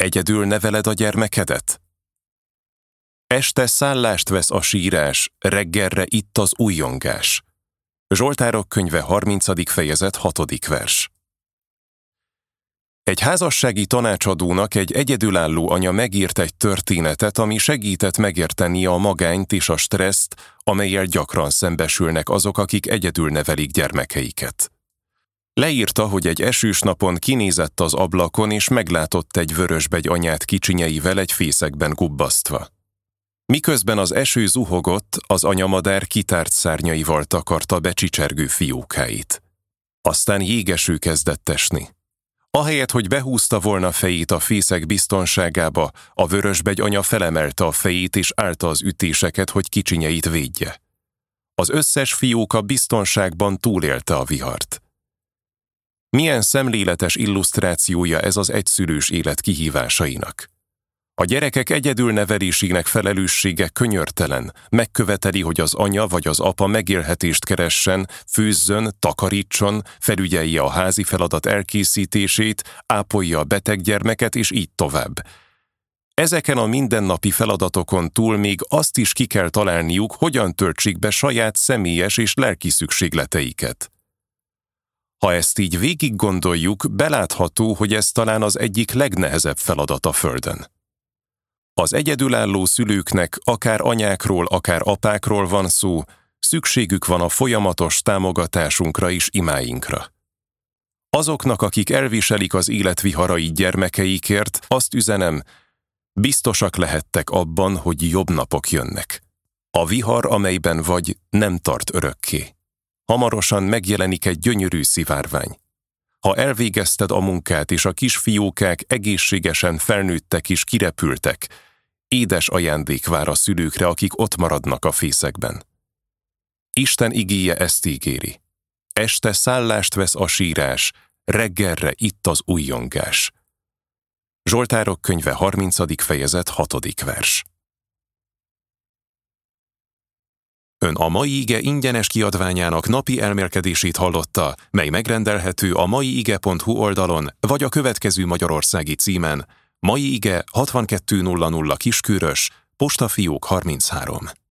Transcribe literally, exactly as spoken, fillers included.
Egyedül neveled a gyermekedet? Este szállást vesz a sírás, reggelre itt az újjongás. Zsoltárok könyve harmincadik fejezet hatodik vers. Egy házassági tanácsadónak egy egyedülálló anya megírt egy történetet, ami segített megérteni a magányt és a stresszt, amellyel gyakran szembesülnek azok, akik egyedül nevelik gyermekeiket. Leírta, hogy egy esős napon kinézett az ablakon, és meglátott egy vörösbegy anyát kicsinyeivel egy fészekben gubbasztva. Miközben az eső zuhogott, az anyamadár kitárt szárnyaival takarta becsicsergő fiókáit. Aztán jégeső kezdett esni. Ahelyett, hogy behúzta volna fejét a fészek biztonságába, a vörösbegy anya felemelte a fejét és állta az ütéseket, hogy kicsinyeit védje. Az összes fióka biztonságban túlélte a vihart. Milyen szemléletes illusztrációja ez az egyszülős élet kihívásainak. A gyerekek egyedülnevelésének felelőssége könyörtelen, megköveteli, hogy az anya vagy az apa megélhetést keressen, főzzön, takarítson, felügyelje a házi feladat elkészítését, ápolja a beteg gyermeket, és így tovább. Ezeken a mindennapi feladatokon túl még azt is ki kell találniuk, hogyan töltsék be saját személyes és lelki szükségleteiket. Ha ezt így végig gondoljuk, belátható, hogy ez talán az egyik legnehezebb feladat a földön. Az egyedülálló szülőknek, akár anyákról, akár apákról van szó, szükségük van a folyamatos támogatásunkra és imáinkra. Azoknak, akik elviselik az élet viharait gyermekeikért, azt üzenem, biztosak lehettek abban, hogy jobb napok jönnek. A vihar, amelyben vagy, nem tart örökké. Hamarosan megjelenik egy gyönyörű szivárvány. Ha elvégezted a munkát, és a kisfiókák egészségesen felnőttek és kirepültek, édes ajándék vár a szülőkre, akik ott maradnak a fészekben. Isten igéje ezt ígéri. Este szállást vesz a sírás, reggelre itt az újjongás. Zsoltárok könyve harmincadik fejezet hatodik vers. Ön a Mai Ige ingyenes kiadványának napi elmélkedését hallotta, mely megrendelhető a maiige pont hu oldalon, vagy a következő magyarországi címen: Mai Ige hatvankettő nulla nulla Kiskörös, postafiók harminchárom.